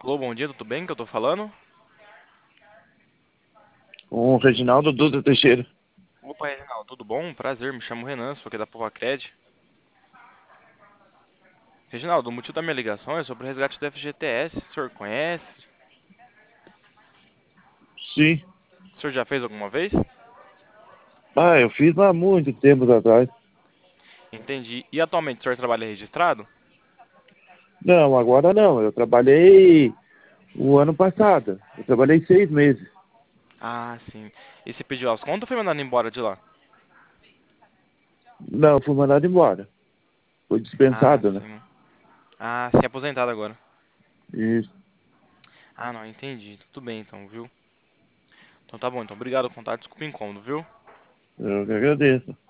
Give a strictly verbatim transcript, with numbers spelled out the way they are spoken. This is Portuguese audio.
Alô, bom dia, tudo bem que eu tô falando? O Reginaldo Duda Teixeira. Opa, Reginaldo, tudo bom? Prazer, me chamo Renan, sou aqui da Povacred. Reginaldo, o motivo da minha ligação é sobre o resgate do F G T S. O senhor conhece? Sim. O senhor já fez alguma vez? Ah, eu fiz há muito tempo atrás. Entendi. E atualmente o senhor trabalha registrado? Não, agora não. Eu trabalhei o ano passado. Eu trabalhei seis meses. Ah, sim. E você pediu as contas ou foi mandado embora de lá? Não, fui mandado embora. Foi Ah, dispensado, né? sim. Ah, sim, aposentado agora. Isso. Ah, não, entendi. Tudo bem então, viu? Então tá bom, então obrigado por contar. Desculpa o incômodo, viu? Eu que agradeço.